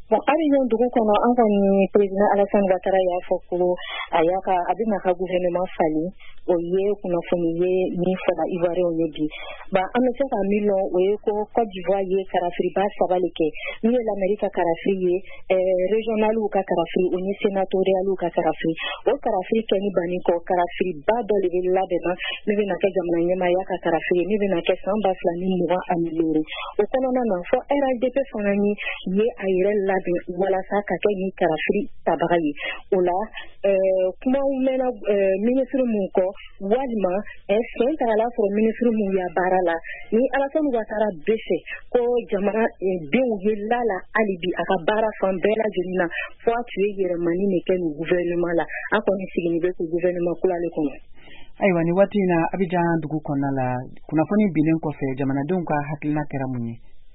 Bon, Ariyon dugu kɔnɔ an kɔni président Alassane Ouattara y'a fɔ ko a bɛna ka gouvernement falen o ye kunnafoni ye min fɔra Ivoirien ye bi. Ba an bɛ se ka min lɔn o ye ko Côte d'Ivoire ye karafiriba 3 le kɛ. Min ye l'Amérique ka karafiri ye, régional ka karafiri o ni sénatorial ka karafiri. O karafiri kɛni banni kɔ karafiriba dɔ de bɛ labɛnna min bɛna kɛ jamana ɲɛmaaya ka karafiri min bɛna kɛ san 2020 o kɔnɔna na fɔ RLDP fana ye a yɛrɛ labɛn walasa ka kɛ ni karafiri tabaga ye. O la kumaw mɛnna ministre mun kɔ walima sen tagala sɔrɔ ministre mun ya baara la ni Alassane Ouattara bɛ fɛ ko jamana denw ye lala hali bi a ka baara fan bɛɛ lajɛlen na fo a tun ye yɛrɛmani de kɛ nin gouvernement la an kɔni sigini bɛ ko gouvernement kura le kɔnɔ. Ayiwa ni waati in na Abidjan dugu kɔnɔna la kunnafoni bilen kɔfɛ jamanadenw ka hakilina kɛra mun ye?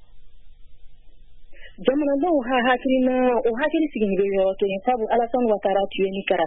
Jamanadenw hakili sigini bɛ yɔrɔ kelen sabu Alassane Ouattara tun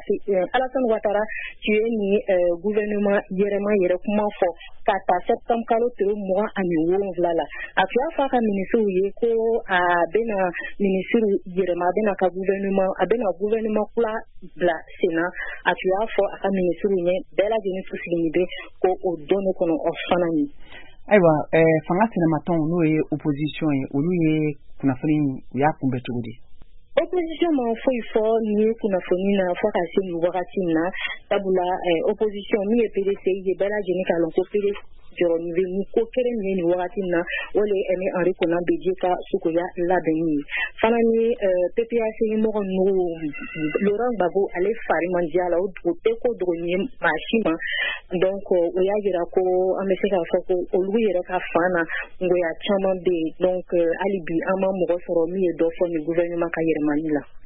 ye ni gouvernement yɛrɛ kuma fɔ ka ta septembre kalo tile 27 la a tun y'a fɔ a ka ministres ye ko a bɛna ministre yɛrɛma a bɛna gouvernement kura bila sen na a tun y'a fɔ a ka ministres ye bɛɛ lajɛlen sigini bɛ ko o don de kɔnɔ o fana ye. Ayiwa fanga sinamatonw n'o ye opposition ye olu ye kunnafoni u y'a kunbɛ cogo di? Opposition ma foyi fɔ ni kunnafoni na fɔ ka se nin wagati na sabula opposition min ye PDC ye bɛɛ lajɛlen k'a lɔn ko PDC jɔrɔni bɛ ni ko kelen min ye nin wagati na o le Aimé Henri Konan Bédié ka suguya labɛnni ye fana ni PPAC mɔgɔ ninnu Laurent Gbagbo ale fari man di a la o tɛ ko dogoni ye maa si ma donc o y'a jira ko an bɛ se k'a fɔ ko olu yɛrɛ ka fan na ngoya caman bɛ yen donc hali bi an ma mɔgɔ sɔrɔ min ye dɔ fɔ nin gouvernement ka yɛrɛmani la.